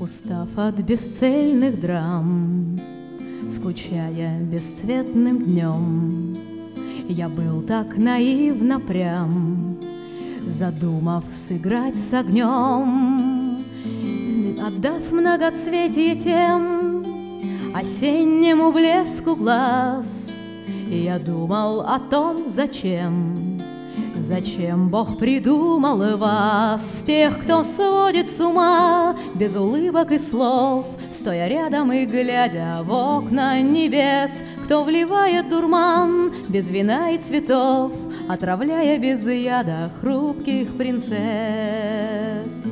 Устав от бесцельных драм, скучая бесцветным днем, я был так наивно прям, задумав сыграть с огнем, отдав многоцветие тем осеннему блеску глаз. Я думал о том, зачем Бог придумал вас, тех, кто сводит с ума без улыбок и слов, стоя рядом и глядя в окна небес, кто вливает дурман без вина и цветов, отравляя без яда хрупких принцесс.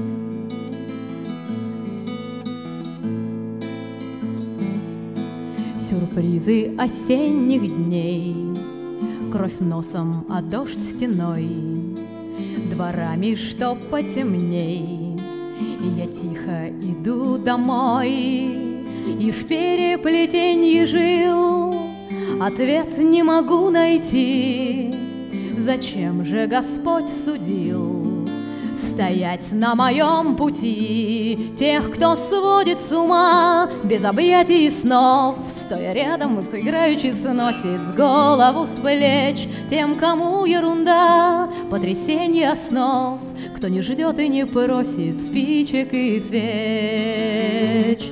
Сюрпризы осенних дней, кровь носом, а дождь стеной, дворами, что потемней, и я тихо иду домой, и в переплетенье жил, ответ не могу найти, зачем же Господь судил стоять на моем пути тех, кто сводит с ума без объятий и снов, стоя рядом, кто играючи сносит голову с плеч тем, кому ерунда, потрясенье основ, кто не ждет и не просит спичек и свеч.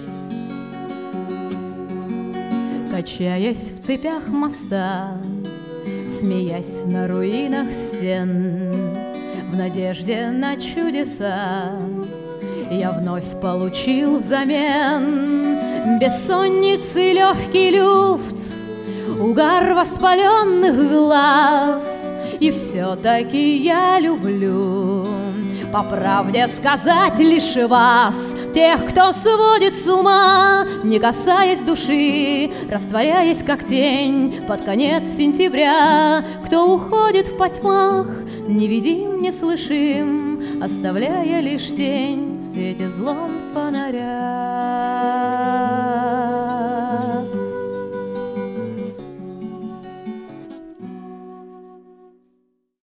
Качаясь в цепях моста, смеясь на руинах стен, в надежде на чудеса, я вновь получил взамен бессонницы легкий люфт, угар воспаленных глаз. И все-таки я люблю, по правде сказать, лишь вас, тех, кто сводит с ума, не касаясь души, растворяясь как тень под конец сентября, кто уходит в потьмах, невидим, неслышим, оставляя лишь тень в свете злом фонаря.